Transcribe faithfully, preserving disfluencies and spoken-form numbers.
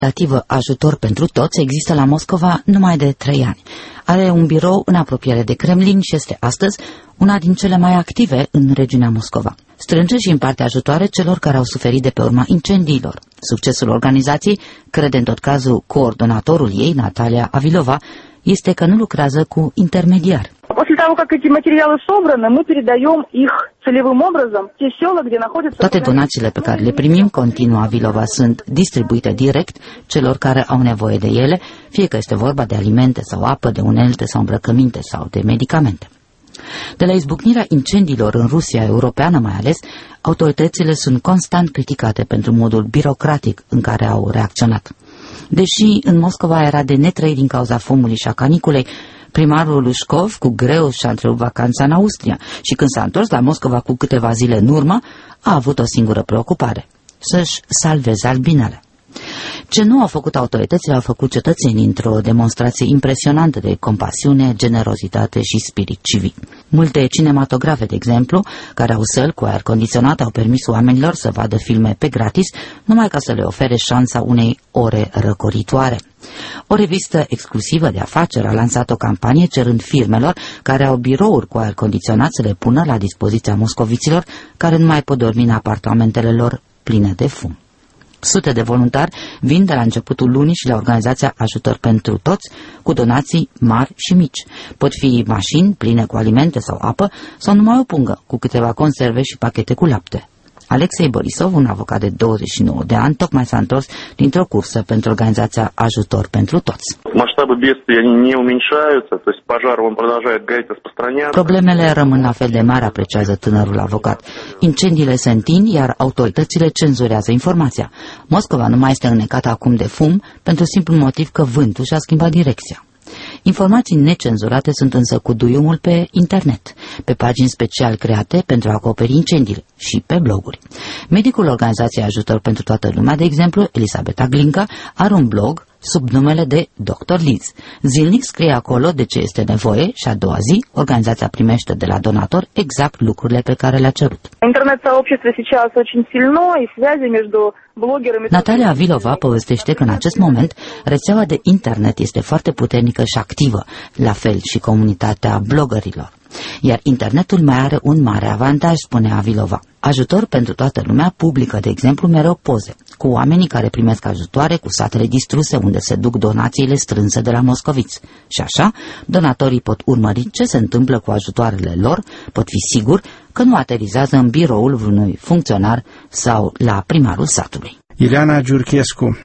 inițiativă Ajutor pentru Toți există la Moscova numai de trei ani. Are un birou în apropiere de Kremlin și este astăzi una din cele mai active în regiunea Moscova. Strânge și împarte ajutoare celor care au suferit de pe urma incendiilor. Succesul organizației, crede în tot cazul coordonatorul ei, Natalia Avilova, este că nu lucrează cu intermediari. Toate donațiile pe care le primim, continuă Avilova, sunt distribuite direct celor care au nevoie de ele, fie că este vorba de alimente sau apă, de unelte sau îmbrăcăminte sau de medicamente. De la izbucnirea incendiilor în Rusia europeană mai ales, autoritățile sunt constant criticate pentru modul birocratic în care au reacționat. Deși în Moscova era de netrăit din cauza fumului și a caniculei, primarul Lușcov cu greu și-a întrerupt vacanța în Austria și când s-a întors la Moscova cu câteva zile în urmă, a avut o singură preocupare: să-și salveze albinele. Ce nu au făcut autoritățile, au făcut cetățenii într-o demonstrație impresionantă de compasiune, generozitate și spirit civic. Multe cinematografe, de exemplu, care au săli cu aer condiționat, au permis oamenilor să vadă filme pe gratis, numai ca să le ofere șansa unei ore răcoritoare. O revistă exclusivă de afaceri a lansat o campanie cerând firmelor care au birouri cu aer condiționat să le pună la dispoziția moscoviților care nu mai pot dormi în apartamentele lor pline de fum. Sute de voluntari vin de la începutul lunii și la organizația Ajutor pentru Toți cu donații mari și mici. Pot fi mașini pline cu alimente sau apă sau numai o pungă cu câteva conserve și pachete cu lapte. Alexei Borisov, un avocat de douăzeci și nouă de ani, tocmai s-a întors dintr-o cursă pentru organizația Ajutor pentru Toți. Problemele rămân la fel de mari, apreciază tânărul avocat. Incendiile se întind, iar autoritățile cenzurează informația. Moscova nu mai este înnecată acum de fum pentru simplul motiv că vântul și-a schimbat direcția. Informații necenzurate sunt însă cu duiumul pe internet, pe pagini special create pentru a acoperi incendiile și pe bloguri. Medicul organizației Ajutor pentru Toată Lumea, de exemplu, Elisabeta Glinka, are un blog sub numele de doctor Liz. Zilnic scrie acolo de ce este nevoie și a doua zi organizația primește de la donator exact lucrurile pe care le-a cerut. Natalia Avilova povestește că în acest moment rețeaua de internet este foarte puternică și activă, la fel și comunitatea blogărilor. Iar internetul mai are un mare avantaj, spune Avilova. Ajutor pentru Toată Lumea publică, de exemplu, mereu poze cu oamenii care primesc ajutoare, cu satele distruse unde se duc donațiile strânse de la moscoviți. Și așa, donatorii pot urmări ce se întâmplă cu ajutoarele lor, pot fi siguri că nu aterizează în biroul vreunui funcționar sau la primarul satului. Ileana Giurchescu